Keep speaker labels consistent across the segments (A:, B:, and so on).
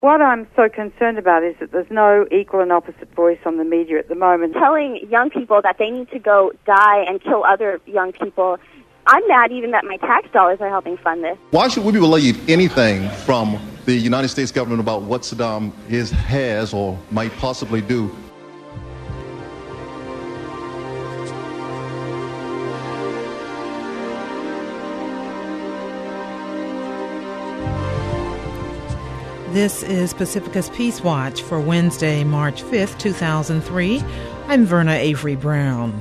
A: What I'm so concerned about is that there's no equal and opposite voice on the media at the moment.
B: Telling young people that they need to go die and kill other young people, I'm mad even that my tax dollars are helping fund this.
C: Why should we believe anything from the United States government about what Saddam has or might possibly do?
D: This is Pacifica's Peace Watch for Wednesday, March 5th, 2003. I'm Verna Avery Brown.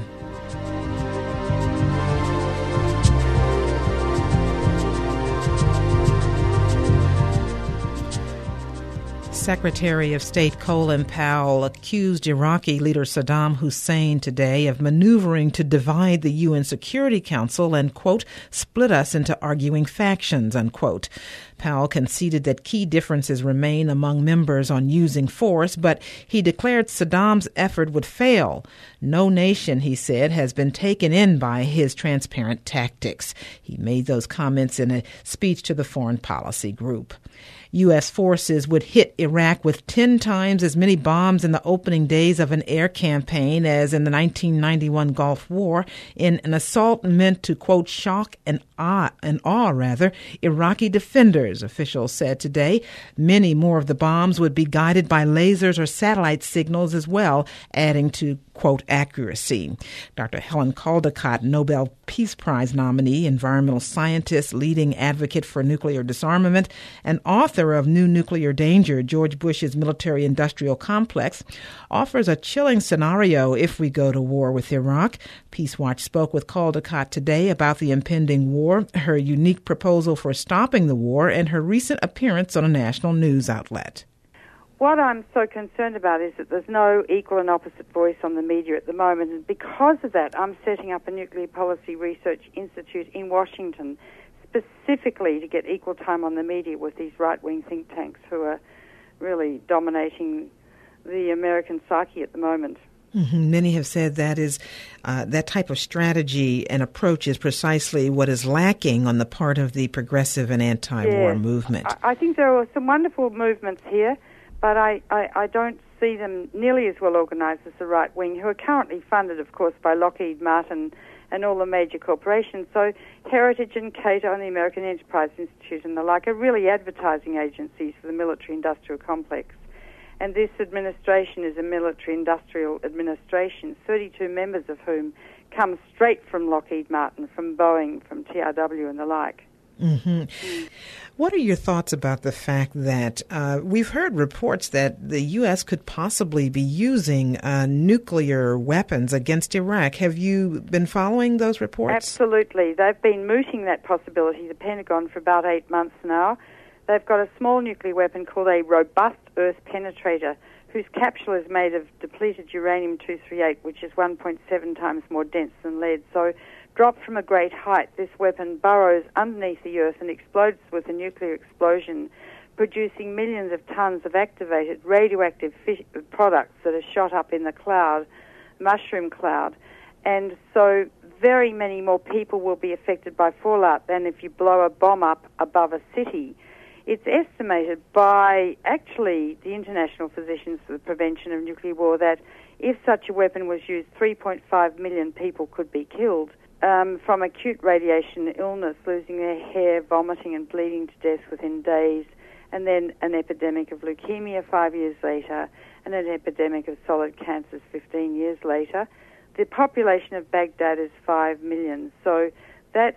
D: Secretary of State Colin Powell accused Iraqi leader Saddam Hussein today of maneuvering to divide the UN Security Council and, quote, split us into arguing factions, unquote. Powell conceded that key differences remain among members on using force, but he declared Saddam's effort would fail. No nation, he said, has been taken in by his transparent tactics. He made those comments in a speech to the Foreign Policy Group. U.S. forces would hit Iraq with 10 times as many bombs in the opening days of an air campaign as in the 1991 Gulf War in an assault meant to, quote, shock and awe, Iraqi defenders, officials said today. Many more of the bombs would be guided by lasers or satellite signals as well, adding to, quote, accuracy. Dr. Helen Caldicott, Nobel Peace Prize nominee, environmental scientist, leading advocate for nuclear disarmament, and author of New Nuclear Danger, George Bush's Military-Industrial Complex, offers a chilling scenario if we go to war with Iraq. Peace Watch spoke with Caldicott today about the impending war, her unique proposal for stopping the war, and her recent appearance on a national news outlet.
A: What I'm so concerned about is that there's no equal and opposite voice on the media at the moment, and because of that, I'm setting up a Nuclear Policy Research Institute in Washington specifically to get equal time on the media with these right-wing think tanks who are really dominating the American psyche at the moment.
D: Mm-hmm. Many have said that that type of strategy and approach is precisely what is lacking on the part of the progressive and anti-war movement.
A: I think there are some wonderful movements here, but I don't see them nearly as well organized as the right wing, who are currently funded, of course, by Lockheed Martin and all the major corporations. So Heritage and Cato and the American Enterprise Institute and the like are really advertising agencies for the military-industrial complex. And this administration is a military-industrial administration, 32 members of whom come straight from Lockheed Martin, from Boeing, from TRW and the like.
D: Mm-hmm. What are your thoughts about the fact that we've heard reports that the U.S. could possibly be using nuclear weapons against Iraq? Have you been following those reports?
A: Absolutely. They've been mooting that possibility, the Pentagon, for about 8 months now. They've got a small nuclear weapon called a robust Earth penetrator, whose capsule is made of depleted uranium-238, which is 1.7 times more dense than lead. So, dropped from a great height, this weapon burrows underneath the Earth and explodes with a nuclear explosion, producing millions of tons of activated radioactive products that are shot up in the cloud, mushroom cloud. And so very many more people will be affected by fallout than if you blow a bomb up above a city. It's estimated by, actually, the International Physicians for the Prevention of Nuclear War that if such a weapon was used, 3.5 million people could be killed from acute radiation illness, losing their hair, vomiting and bleeding to death within days, and then an epidemic of leukemia 5 years later, and an epidemic of solid cancers 15 years later. The population of Baghdad is 5 million, so that's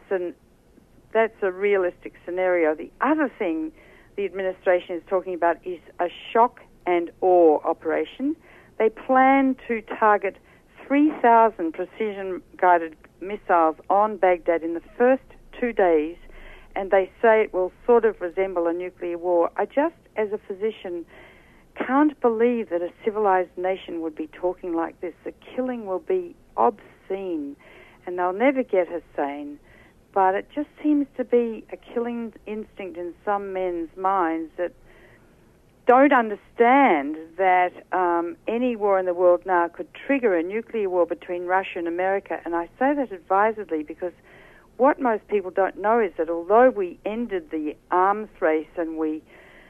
A: a realistic scenario. The other thing the administration is talking about is a shock and awe operation. They plan to target 3,000 precision-guided missiles on Baghdad in the first 2 days, and they say it will sort of resemble a nuclear war. I just, as a physician, can't believe that a civilized nation would be talking like this. The killing will be obscene, and they'll never get us sane. But it just seems to be a killing instinct in some men's minds that don't understand that any war in the world now could trigger a nuclear war between Russia and America. And I say that advisedly because what most people don't know is that although we ended the arms race and we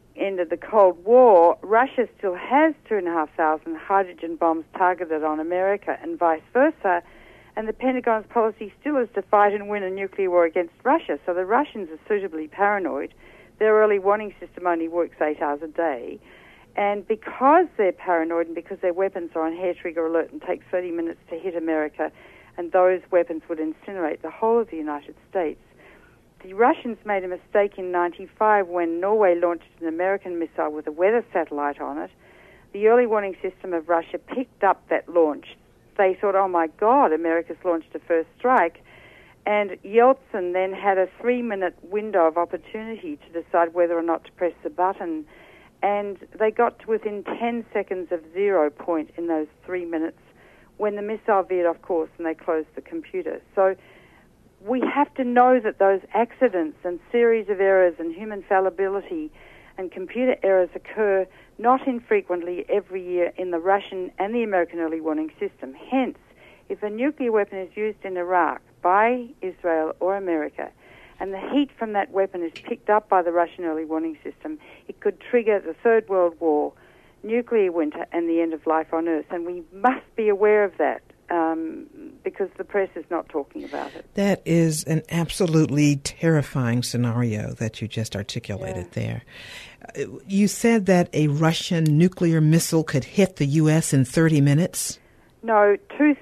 A: end of the Cold War, Russia still has 2,500 hydrogen bombs targeted on America and vice versa, and the Pentagon's policy still is to fight and win a nuclear war against Russia. So the Russians are suitably paranoid. Their early warning system only works 8 hours a day. And because they're paranoid and because their weapons are on hair-trigger alert and take 30 minutes to hit America, and those weapons would incinerate the whole of the United States, the Russians made a mistake in 1995 when Norway launched an American missile with a weather satellite on it. The early warning system of Russia picked up that launch. They thought, oh my God, America's launched a first strike. And Yeltsin then had a 3-minute window of opportunity to decide whether or not to press the button. And they got to within 10 seconds of 0 point in those 3 minutes when the missile veered off course and they closed the computer. So we have to know that those accidents and series of errors and human fallibility and computer errors occur not infrequently every year in the Russian and the American early warning system. Hence, if a nuclear weapon is used in Iraq by Israel or America, and the heat from that weapon is picked up by the Russian early warning system, it could trigger the Third World War, nuclear winter, and the end of life on Earth. And we must be aware of that because the press is not talking about it.
D: That is an absolutely terrifying scenario that you just articulated there. You said that a Russian nuclear missile could hit the U.S. in 30 minutes?
A: No,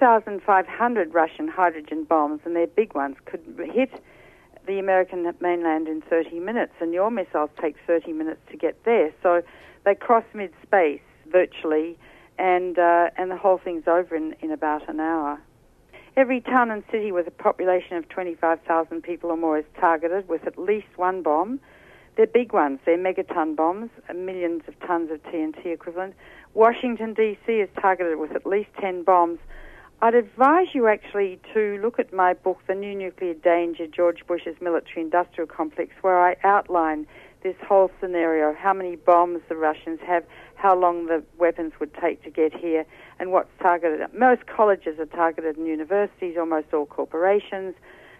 A: 2,500 Russian hydrogen bombs, and they're big ones, could hit the American mainland in 30 minutes, and your missiles take 30 minutes to get there. So they cross mid-space virtually, and the whole thing's over in about an hour. Every town and city with a population of 25,000 people or more is targeted with at least one bomb. They're big ones. They're megaton bombs, millions of tons of TNT equivalent. Washington, D.C. is targeted with at least 10 bombs. I'd advise you actually to look at my book, The New Nuclear Danger, George Bush's Military-Industrial Complex, where I outline this whole scenario, how many bombs the Russians have, how long the weapons would take to get here, and what's targeted. Most colleges are targeted in universities, almost all corporations,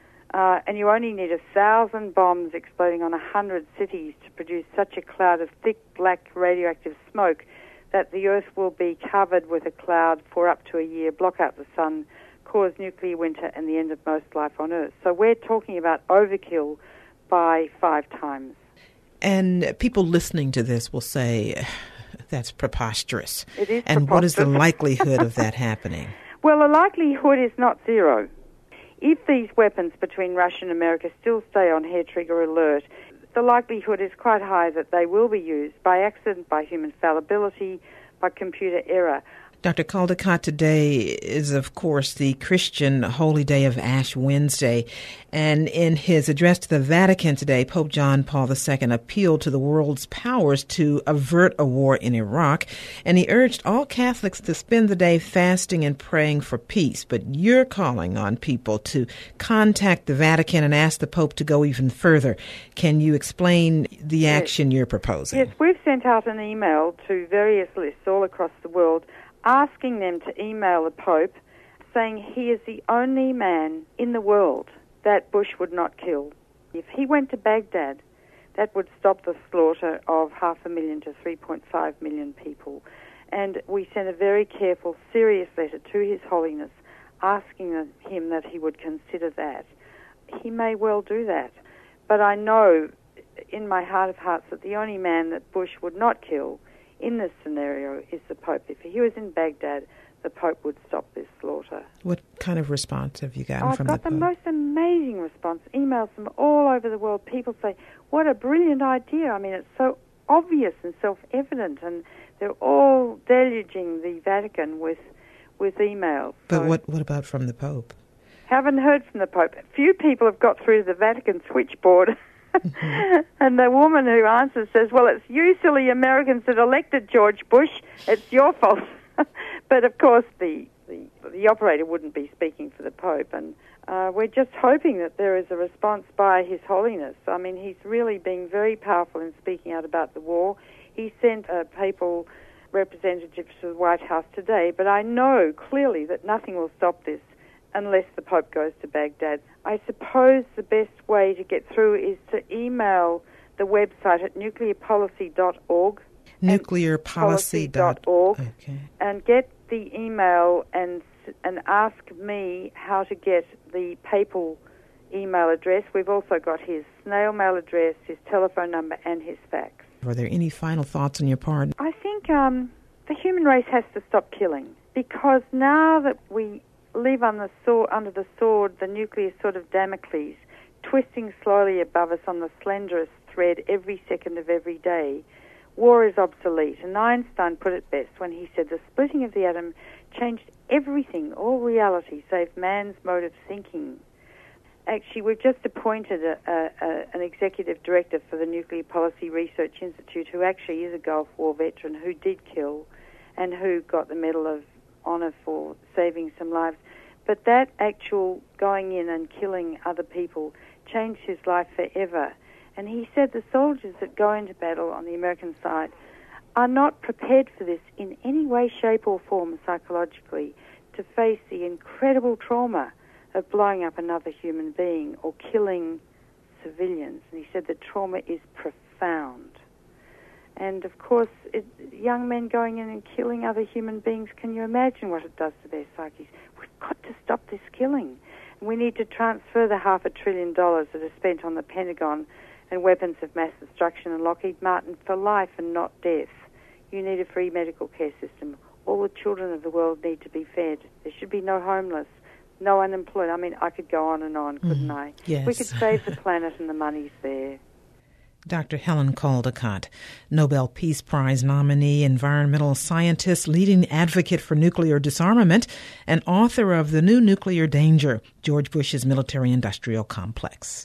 A: and you only need 1,000 bombs exploding on 100 cities to produce such a cloud of thick, black, radioactive smoke that the Earth will be covered with a cloud for up to a year, block out the sun, cause nuclear winter and the end of most life on Earth. So we're talking about overkill by 5 times.
D: And people listening to this will say, that's preposterous.
A: It is
D: and
A: preposterous.
D: What is the likelihood of that happening?
A: Well, the likelihood is not zero. If these weapons between Russia and America still stay on hair-trigger alert, the likelihood is quite high that they will be used by accident, by human fallibility, by computer error.
D: Dr. Caldicott, today is, of course, the Christian holy day of Ash Wednesday. And in his address to the Vatican today, Pope John Paul II appealed to the world's powers to avert a war in Iraq. And he urged all Catholics to spend the day fasting and praying for peace. But you're calling on people to contact the Vatican and ask the Pope to go even further. Can you explain the action you're proposing?
A: Yes, we've sent out an email to various lists all across the world asking them to email the Pope saying he is the only man in the world that Bush would not kill. If he went to Baghdad, that would stop the slaughter of 500,000 to 3.5 million people. And we sent a very careful, serious letter to His Holiness asking him that he would consider that. He may well do that. But I know in my heart of hearts that the only man that Bush would not kill in this scenario is the Pope. If he was in Baghdad, the Pope would stop this slaughter.
D: What kind of response have you gotten from the Pope?
A: I've got the most amazing response. Emails from all over the world. People say, what a brilliant idea. I mean, it's so obvious and self-evident, and they're all deluging the Vatican with emails.
D: But
A: so,
D: what about from the Pope?
A: Haven't heard from the Pope. Few people have got through the Vatican switchboard. And the woman who answers says, well, it's you silly Americans that elected George Bush. It's your fault. But, of course, the operator wouldn't be speaking for the Pope. And we're just hoping that there is a response by His Holiness. I mean, he's really being very powerful in speaking out about the war. He sent a papal representative to the White House today. But I know clearly that nothing will stop this unless the Pope goes to Baghdad. I suppose the best way to get through is to email the website at nuclearpolicy.org.
D: Nuclearpolicy.org. Okay.
A: And get the email and ask me how to get the papal email address. We've also got his snail mail address, his telephone number, and his fax.
D: Are there any final thoughts on your part?
A: I think the human race has to stop killing, because now that we live under the sword, the nuclear sword of Damocles, twisting slowly above us on the slenderest thread every second of every day, war is obsolete. And Einstein put it best when he said the splitting of the atom changed everything, all reality, save man's mode of thinking. Actually, we've just appointed an executive director for the Nuclear Policy Research Institute who actually is a Gulf War veteran who did kill and who got the Medal of Honor for saving some lives. But that actual going in and killing other people changed his life forever. And he said the soldiers that go into battle on the American side are not prepared for this in any way, shape or form psychologically, to face the incredible trauma of blowing up another human being or killing civilians. And he said the trauma is profound. And of course, young men going in and killing other human beings, can you imagine what it does to their psyches? We've got to stop this killing. And we need to transfer the $500 billion that is spent on the Pentagon and weapons of mass destruction and Lockheed Martin for life and not death. You need a free medical care system. All the children of the world need to be fed. There should be no homeless, no unemployed. I mean, I could go on and on, couldn't I?
D: Yes.
A: We could save the planet and the money's there.
D: Dr. Helen Caldicott, Nobel Peace Prize nominee, environmental scientist, leading advocate for nuclear disarmament, and author of The New Nuclear Danger, George Bush's Military-Industrial Complex.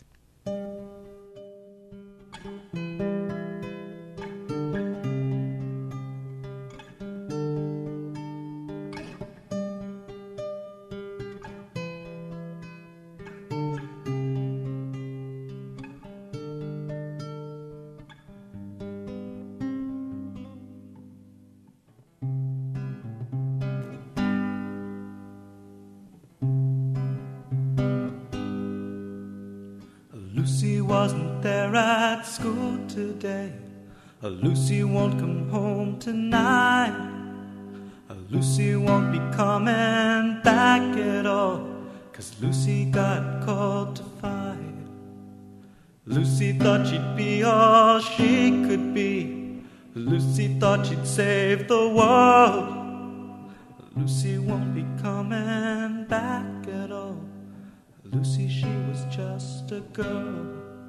E: Lucy wasn't there at school today. Lucy won't come home tonight. Lucy won't be coming back at all, 'cause Lucy got called to fight. Lucy thought she'd be all she could be. Lucy thought she'd save the world. Lucy won't be coming back at all. Lucy, she was just a girl.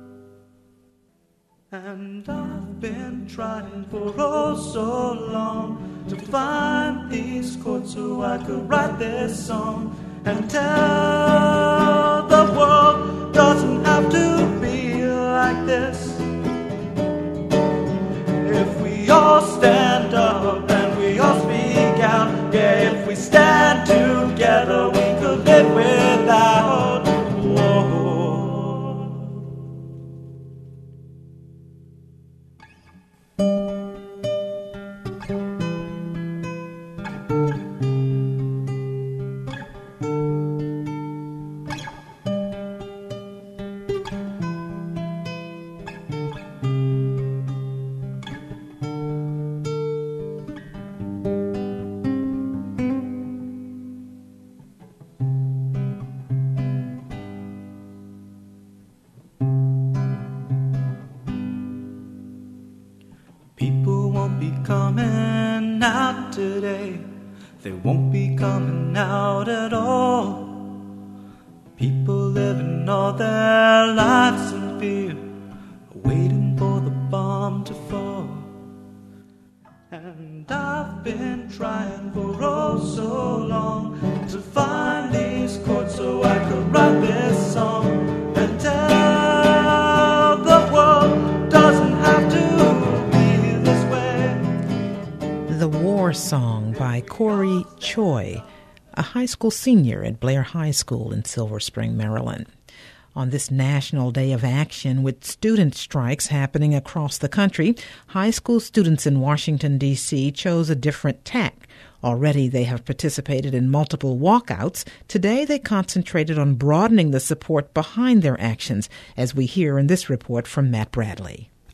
E: And I've been trying for oh so long to find these chords so I could write this song and tell the world doesn't have to be like this. If we all stand up and we all speak out, yeah, if we stand together we could live without war. People won't be coming out today. They won't be coming out at all. People living all their lives in fear, waiting for the bomb to fall. And I've been trying for oh so long to find these chords so I could write this song and tell the world doesn't have to.
D: The War Song by Corey Choi, a high school senior at Blair High School in Silver Spring, Maryland. On this National Day of Action, with student strikes happening across the country, high school students in Washington, D.C. chose a different tack. Already they have participated in multiple walkouts. Today they concentrated on broadening the support behind their actions, as we hear in this report from Matt Bradley.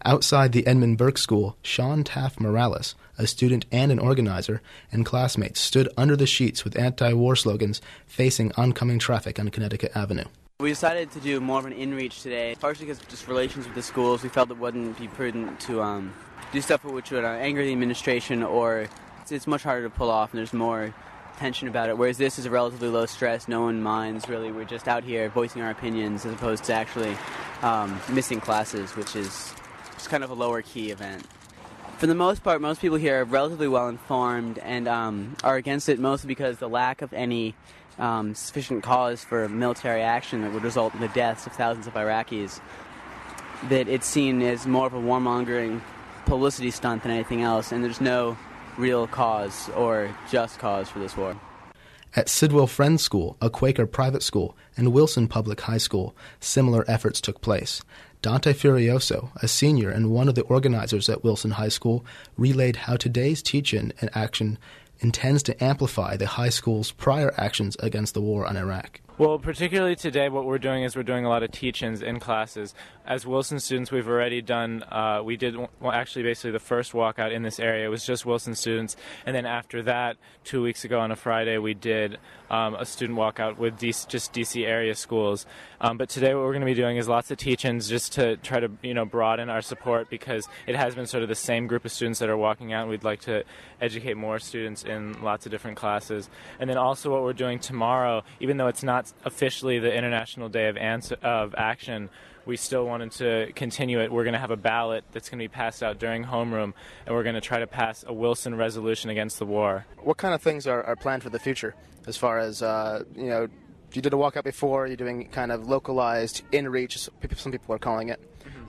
F: Outside the Edmund Burke School, Sean Taft Morales, a student and an organizer, and classmates stood under the sheets with anti-war slogans facing oncoming traffic on Connecticut Avenue.
G: We decided to do more of an in-reach today, partially because of just relations with the schools. We felt it wouldn't be prudent to do stuff which would anger the administration, or it's much harder to pull off and there's more tension about it, whereas this is a relatively low stress, no one minds really. We're just out here voicing our opinions as opposed to actually missing classes, which is just kind of a lower key event. For the most part, most people here are relatively well informed and are against it mostly because the lack of any sufficient cause for military action that would result in the deaths of thousands of Iraqis, that it's seen as more of a warmongering publicity stunt than anything else, and there's no real cause or just cause for this war.
F: At Sidwell Friends School, a Quaker private school, and Wilson Public High School, similar efforts took place. Dante Furioso, a senior and one of the organizers at Wilson High School, relayed how today's teach-in and action intends to amplify the high school's prior actions against the war on Iraq.
H: Well, particularly today, what we're doing is we're doing a lot of teach-ins in classes. As Wilson students, we've already done, we did actually basically the first walkout in this area. It was just Wilson students. And then after that, 2 weeks ago on a Friday, we did a student walkout with just D.C. area schools. But today what we're going to be doing is lots of teach-ins just to try to, broaden our support, because it has been sort of the same group of students that are walking out. We'd like to educate more students in lots of different classes. And then also what we're doing tomorrow, even though it's not officially the International Day of Action, we still wanted to continue it. We're going to have a ballot that's going to be passed out during homeroom, and we're going to try to pass a Wilson resolution against the war.
I: What kind of things are planned for the future as far as, you did a walkout before, you're doing kind of localized in-reach, some people are calling it,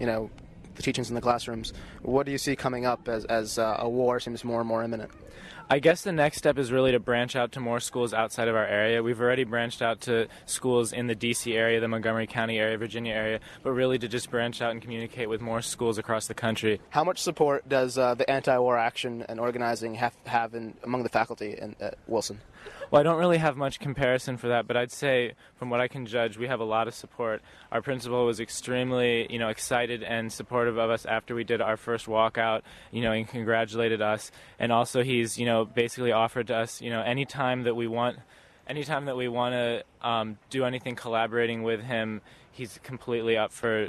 I: the teachings in the classrooms. What do you see coming up as a war seems more and more imminent?
H: I guess the next step is really to branch out to more schools outside of our area. We've already branched out to schools in the D.C. area, the Montgomery County area, Virginia area, but really to just branch out and communicate with more schools across the country.
I: How much support does the anti-war action and organizing have among the faculty at Wilson?
H: Well, I don't really have much comparison for that, but I'd say from what I can judge, we have a lot of support. Our principal was extremely, excited and supportive of us after we did our first walkout, and congratulated us. And also he's, basically offered to us, anytime that we want to do anything collaborating with him, he's completely up for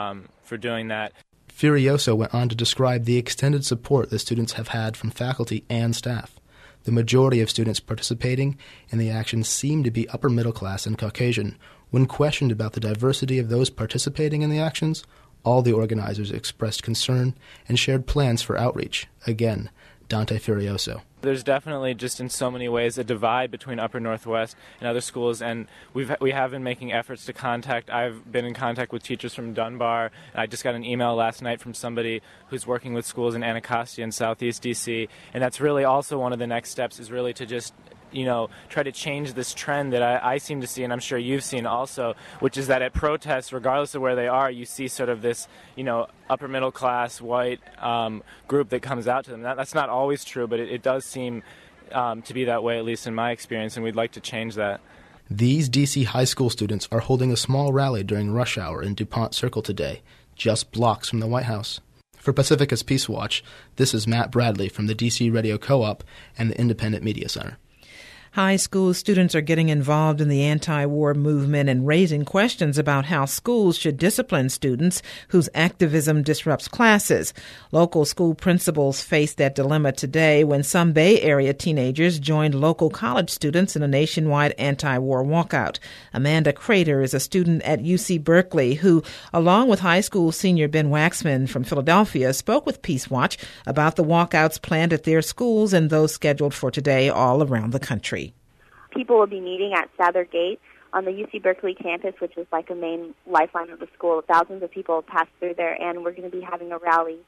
H: doing that.
F: Furioso went on to describe the extended support the students have had from faculty and staff. The majority of students participating in the action seem to be upper middle class and Caucasian. When questioned about the diversity of those participating in the actions, all the organizers expressed concern and shared plans for outreach. Again, Dante Furioso.
H: There's definitely just in so many ways a divide between Upper Northwest and other schools, and we have been making efforts to contact. I've been in contact with teachers from Dunbar. I just got an email last night from somebody who's working with schools in Anacostia and Southeast D.C., and that's really also one of the next steps, is really to just try to change this trend that I seem to see, and I'm sure you've seen also, which is that at protests, regardless of where they are, you see sort of this, upper middle class white group that comes out to them. That's not always true, but it does seem to be that way, at least in my experience, and we'd like to change that.
F: These D.C. high school students are holding a small rally during rush hour in DuPont Circle today, just blocks from the White House. For Pacifica's Peace Watch, this is Matt Bradley from the D.C. Radio Co-op and the Independent Media Center.
D: High school students are getting involved in the anti-war movement and raising questions about how schools should discipline students whose activism disrupts classes. Local school principals faced that dilemma today when some Bay Area teenagers joined local college students in a nationwide anti-war walkout. Amanda Crater is a student at UC Berkeley who, along with high school senior Ben Waxman from Philadelphia, spoke with Peace Watch about the walkouts planned at their schools and those scheduled for today all around the country.
B: People will be meeting at Sather Gate on the UC Berkeley campus, which is like a main lifeline of the school. Thousands of people pass through there, and we're going to be having a rally.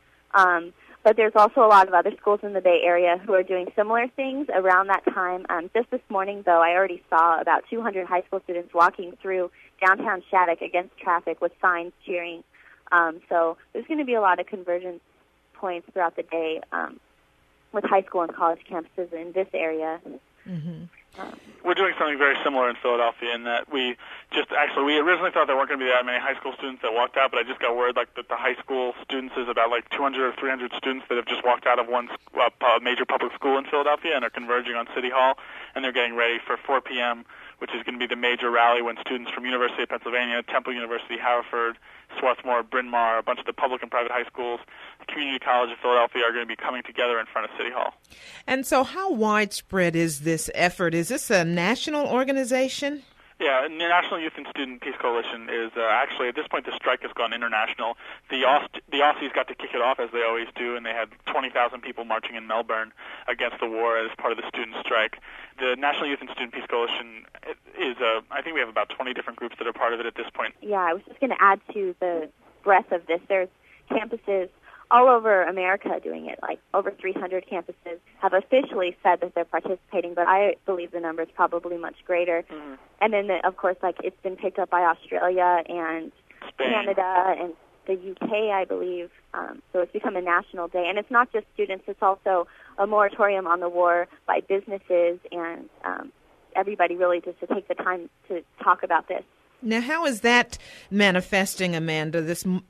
B: But there's also a lot of other schools in the Bay Area who are doing similar things around that time. Just this morning, though, I already saw about 200 high school students walking through downtown Shattuck against traffic with signs cheering. So there's going to be a lot of convergence points throughout the day with high school and college campuses in this area.
J: Mm-hmm. We're doing something very similar in Philadelphia in that we we originally thought there weren't going to be that many high school students that walked out, but I just got word that the high school students is about 200 or 300 students that have just walked out of one major public school in Philadelphia and are converging on City Hall, and they're getting ready for 4 p.m., which is going to be the major rally when students from University of Pennsylvania, Temple University, Haverford, Swarthmore, Bryn Mawr, a bunch of the public and private high schools, the Community College of Philadelphia are going to be coming together in front of City Hall.
D: And so how widespread is this effort? Is this a national organization?
J: Yeah, the National Youth and Student Peace Coalition is actually, at this point, the strike has gone international. The Aussies got to kick it off, as they always do, and they had 20,000 people marching in Melbourne against the war as part of the student strike. The National Youth and Student Peace Coalition is, I think we have about 20 different groups that are part of it at this point.
B: Yeah, I was just going to add to the breadth of this. There's campuses all over America doing it. Over 300 campuses have officially said that they're participating, but I believe the number is probably much greater. Mm-hmm. And then, of course, it's been picked up by Australia and
J: Spain.
B: Canada and the UK, I believe. So it's become a national day. And it's not just students, it's also a moratorium on the war by businesses and everybody really just to take the time to talk about this.
D: Now, how is that manifesting, Amanda?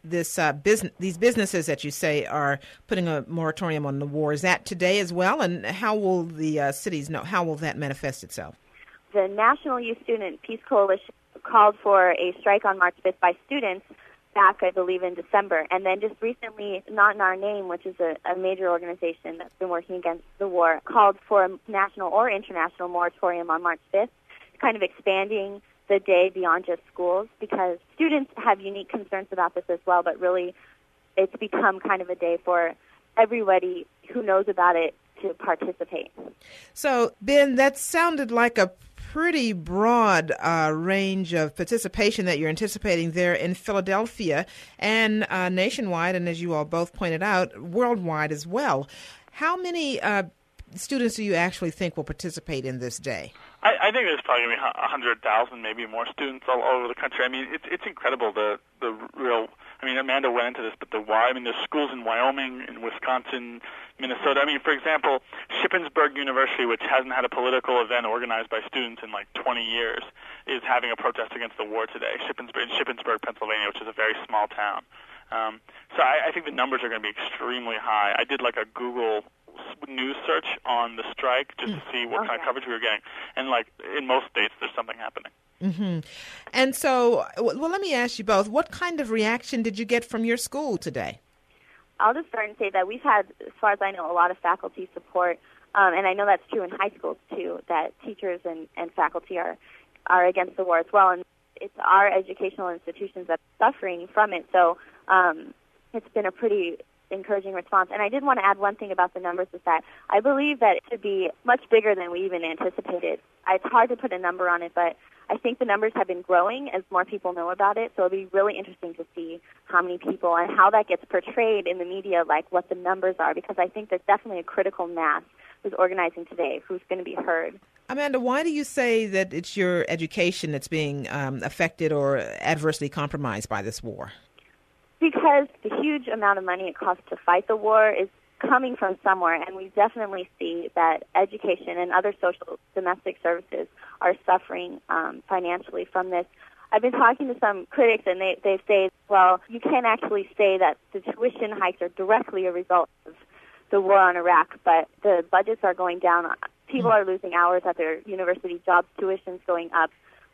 D: These businesses that you say are putting a moratorium on the war, is that today as well? And how will the cities know? How will that manifest itself?
B: The National Youth Student Peace Coalition called for a strike on March 5th by students back, I believe, in December. And then just recently, Not in Our Name, which is a major organization that's been working against the war, called for a national or international moratorium on March 5th, kind of expanding the day beyond just schools, because students have unique concerns about this as well, but really it's become kind of a day for everybody who knows about it to participate. So,
D: Ben, that sounded like a pretty broad range of participation that you're anticipating there in Philadelphia and nationwide, and as you all both pointed out, worldwide as well. How many students do you actually think will participate in this day?
J: I think there's probably going to be 100,000, maybe more students all over the country. I mean, it's incredible the real. I mean, Amanda went into this, but there's schools in Wyoming, in Wisconsin, Minnesota. I mean, for example, Shippensburg University, which hasn't had a political event organized by students in 20 years, is having a protest against the war today. Shippensburg, Pennsylvania, which is a very small town. So I think the numbers are going to be extremely high. I did a Google news search on the strike just to see what kind of coverage we were getting. And in most states, there's something happening.
D: Mm-hmm. And so, well, let me ask you both, what kind of reaction did you get from your school today?
B: I'll just start and say that we've had, as far as I know, a lot of faculty support. And I know that's true in high schools, too, that teachers and faculty are against the war as well. And it's our educational institutions that are suffering from it. So it's been a pretty encouraging response. And I did want to add one thing about the numbers, is that I believe that it should be much bigger than we even anticipated. It's hard to put a number on it, but I think the numbers have been growing as more people know about it. So it'll be really interesting to see how many people and how that gets portrayed in the media, what the numbers are, because I think there's definitely a critical mass who's organizing today, who's going to be heard.
D: Amanda, why do you say that it's your education that's being affected or adversely compromised by this war?
B: Because the huge amount of money it costs to fight the war is coming from somewhere, and we definitely see that education and other social domestic services are suffering financially from this. I've been talking to some critics, and they say, well, you can't actually say that the tuition hikes are directly a result of the war on Iraq, but the budgets are going down. People are losing hours at their university jobs, tuition's going up.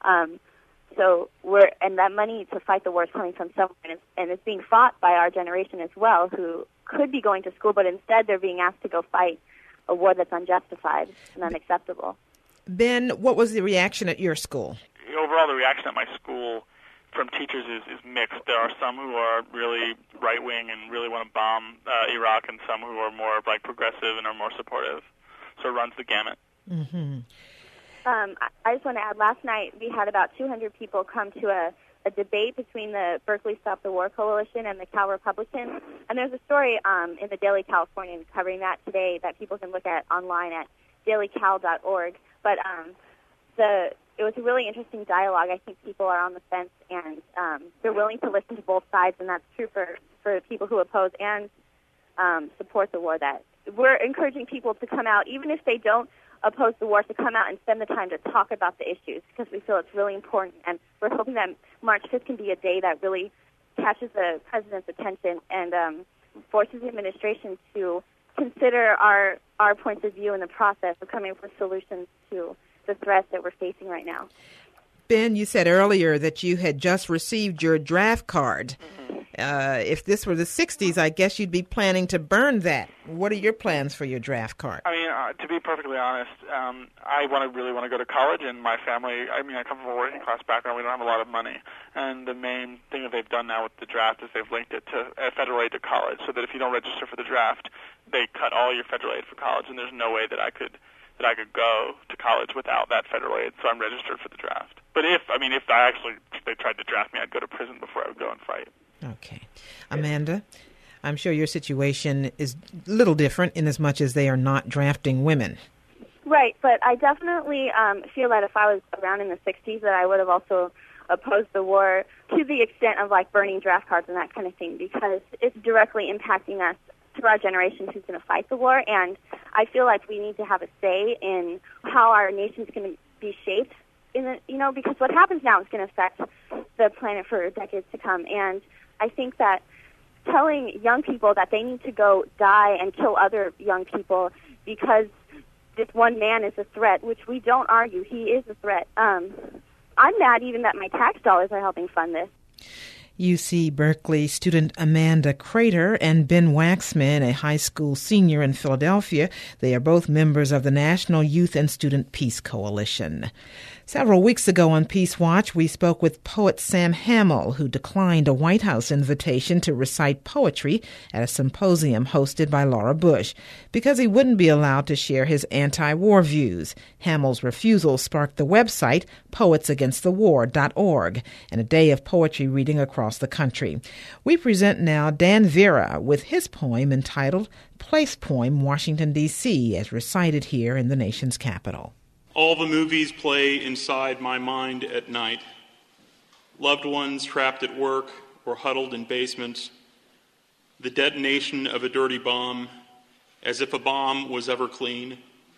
B: And that money to fight the war is coming from somewhere, and it's being fought by our generation as well, who could be going to school, but instead they're being asked to go fight a war that's unjustified and unacceptable.
D: Ben, what was the reaction at your school?
J: Overall, the reaction at my school from teachers is mixed. There are some who are really right-wing and really want to bomb Iraq, and some who are more progressive and are more supportive. So it runs the gamut.
D: Mm-hmm.
B: I just want to add, last night we had about 200 people come to a debate between the Berkeley Stop the War Coalition and the Cal Republicans. And there's a story in the Daily Californian covering that today that people can look at online at dailycal.org. But it was a really interesting dialogue. I think people are on the fence, and they're willing to listen to both sides, and that's true for people who oppose and support the war. That we're encouraging people to come out, even if they don't oppose the war to come out and spend the time to talk about the issues, because we feel it's really important. And we're hoping that March 5th can be a day that really catches the president's attention and forces the administration to consider our points of view in the process of coming up with solutions to the threats that we're facing right now.
D: Ben, you said earlier that you had just received your draft card. If this were the 60s, I guess you'd be planning to burn that. What are your plans for your draft card?
J: I mean, to be perfectly honest, I really want to go to college, and my family, I come from a working class background. We don't have a lot of money. And the main thing that they've done now with the draft is they've linked it to federal aid to college, so that if you don't register for the draft, they cut all your federal aid for college, and there's no way that I could go to college without that federal aid, so I'm registered for the draft. But if they tried to draft me, I'd go to prison before I would go and fight.
D: Okay. Amanda, I'm sure your situation is a little different in as much as they are not drafting women.
B: Right, but I definitely feel that if I was around in the 60s, that I would have also opposed the war to the extent of, burning draft cards and that kind of thing, because it's directly impacting us, to our generation, who's going to fight the war. And I feel like we need to have a say in how our nation's going to be shaped, because what happens now is going to affect the planet for decades to come. And I think that telling young people that they need to go die and kill other young people because this one man is a threat, which we don't argue, he is a threat. I'm mad even that my tax dollars are helping fund this.
D: UC Berkeley student Amanda Crater and Ben Waxman, a high school senior in Philadelphia. They are both members of the National Youth and Student Peace Coalition. Several weeks ago on Peace Watch, we spoke with poet Sam Hamill, who declined a White House invitation to recite poetry at a symposium hosted by Laura Bush because he wouldn't be allowed to share his anti-war views. Hamill's refusal sparked the website poetsagainstthewar.org and a day of poetry reading across the country. We present now Dan Vera with his poem entitled Place Poem, Washington, D.C., as recited here in the nation's capital.
K: All the movies play inside my mind at night. Loved ones trapped at work or huddled in basements. The detonation of a dirty bomb, as if a bomb was ever clean.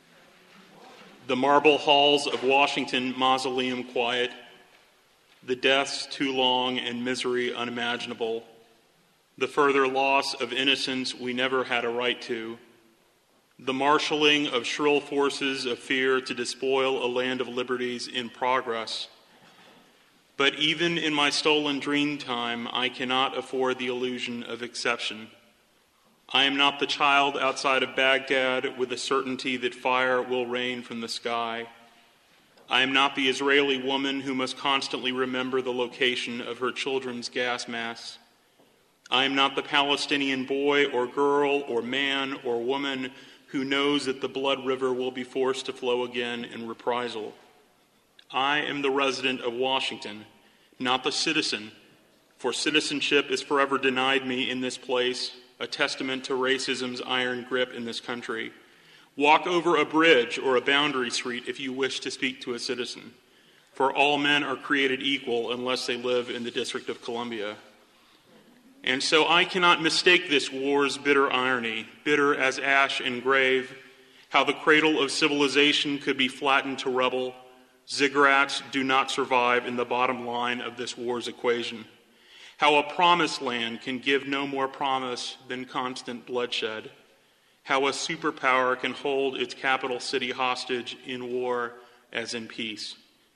K: The marble halls of Washington Mausoleum quiet. The deaths too long and misery unimaginable. The further loss of innocence we never had a right to. The marshaling of shrill forces of fear to despoil a land of liberties in progress. But even in my stolen dream time, I cannot afford the illusion of exception. I am not the child outside of Baghdad with the certainty that fire will rain from the sky. I am not the Israeli woman who must constantly remember the location of her children's gas masks. I am not the Palestinian boy or girl or man or woman who knows that the blood river will be forced to flow again in reprisal. I am the resident of Washington, not the citizen, for citizenship is forever denied me in this place, a testament to racism's iron grip in this country. Walk over a bridge or a boundary street if you wish to speak to a citizen, for all men are created equal unless they live in the District of Columbia. And so I cannot mistake this war's bitter irony, bitter as ash and grave, how the cradle of civilization could be flattened to rubble. Ziggurats do not survive in the bottom line of this war's equation. How a promised land can give no more promise than constant bloodshed. How a superpower can hold its capital city hostage in war as in peace.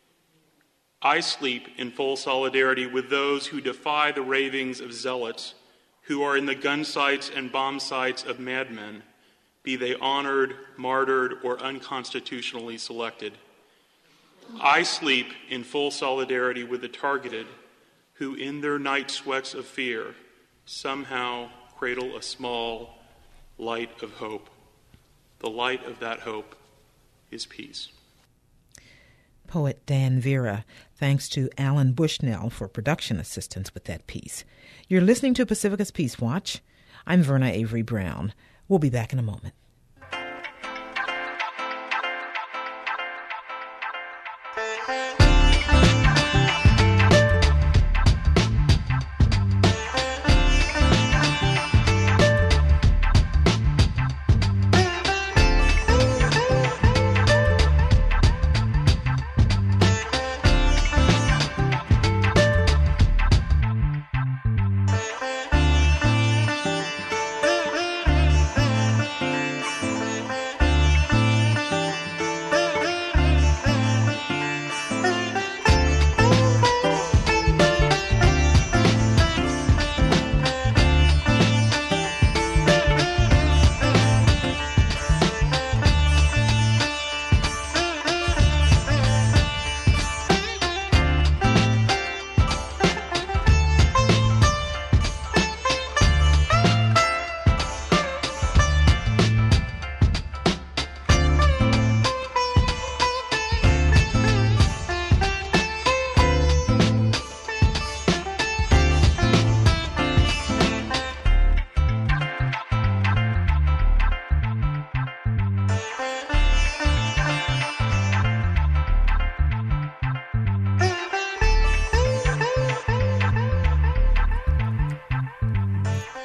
K: I sleep in full solidarity with those who defy the ravings of zealots, who are in the gun sites and bomb sites of madmen, be they honored, martyred, or unconstitutionally selected. I sleep in full solidarity with the targeted, who in their night sweats of fear somehow cradle a small light of hope. The light of that hope is peace.
D: Poet Dan Vera. Thanks to Alan Bushnell for production assistance with that piece. You're listening to Pacifica's Peace Watch. I'm Verna Avery Brown. We'll be back in a moment.